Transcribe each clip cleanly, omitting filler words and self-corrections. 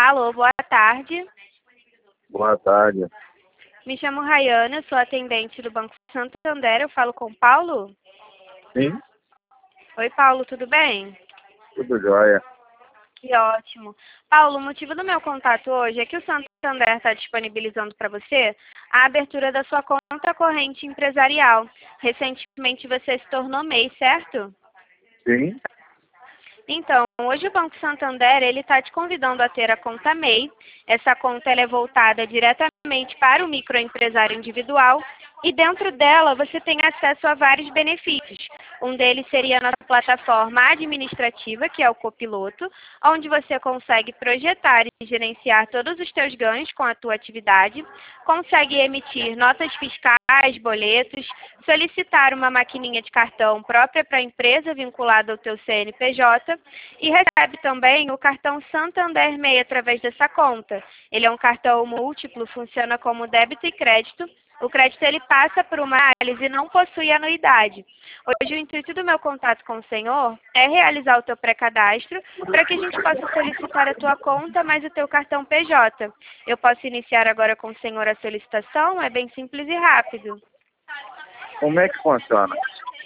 Alô, boa tarde. Boa tarde. Me chamo Rayana, sou atendente do Banco Santander. Eu falo com o Paulo? Sim, Oi, Paulo, tudo bem? tudo jóia. Que ótimo. Paulo, o motivo do meu contato hoje é que o Santander está disponibilizando para você a abertura da sua conta corrente empresarial. Recentemente você se tornou MEI, certo? Sim, Então, hoje o Banco Santander ele está te convidando a ter a conta MEI. Essa conta ela é voltada diretamente para o microempresário individual e dentro dela você tem acesso a vários benefícios. Um deles seria a nossa plataforma administrativa, que é o Copiloto, onde você consegue projetar e gerenciar todos os teus ganhos com a tua atividade, consegue emitir notas fiscais, boletos, solicitar uma maquininha de cartão própria para a empresa vinculada ao teu CNPJ e recebe também o cartão Santander MEI através dessa conta. Ele é um cartão múltiplo, funciona como débito e crédito. O crédito ele passa por uma análise e não possui anuidade. Hoje o intuito do meu contato com o senhor é realizar o teu pré-cadastro para que a gente possa solicitar a tua conta mais o teu cartão PJ. Eu posso iniciar agora com o senhor a solicitação? É bem simples e rápido. como é que funciona?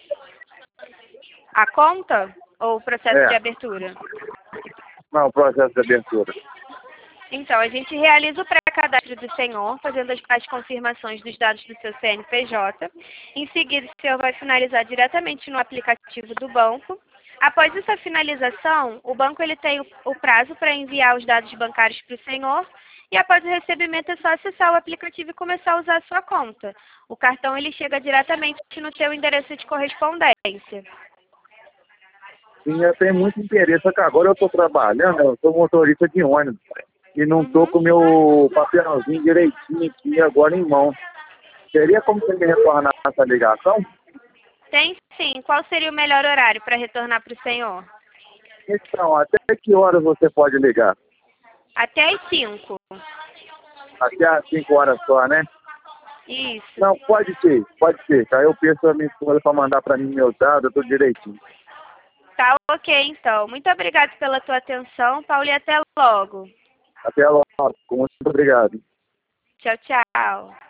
A conta ou o processo de É, abertura? não, o processo de abertura. Então, a gente realiza o pré-cadastro do senhor, fazendo as confirmações dos dados do seu CNPJ. Em seguida, o senhor vai finalizar diretamente no aplicativo do banco. Após essa finalização, o banco ele tem o prazo para enviar os dados bancários para o senhor. E após o recebimento, é só acessar o aplicativo e começar a usar a sua conta. O cartão ele chega diretamente no seu endereço de correspondência. Sim, eu tenho muito interesse, só que agora eu estou trabalhando, eu sou motorista de ônibus e não estou com o meu papelzinho direitinho aqui agora em mão. Teria como você me retornar essa ligação? Tem sim. Qual seria o melhor horário para retornar para o senhor? Então, até que horas você pode ligar? Até às 5. Até às 5 horas só, né? Isso. Não, pode ser. Tá? Eu peço a minha esposa para mandar para mim meus dados, tudo direitinho. Tá ok, então. Muito obrigada pela tua atenção, Paulo, e até logo. Até logo. Muito obrigado. Tchau, tchau.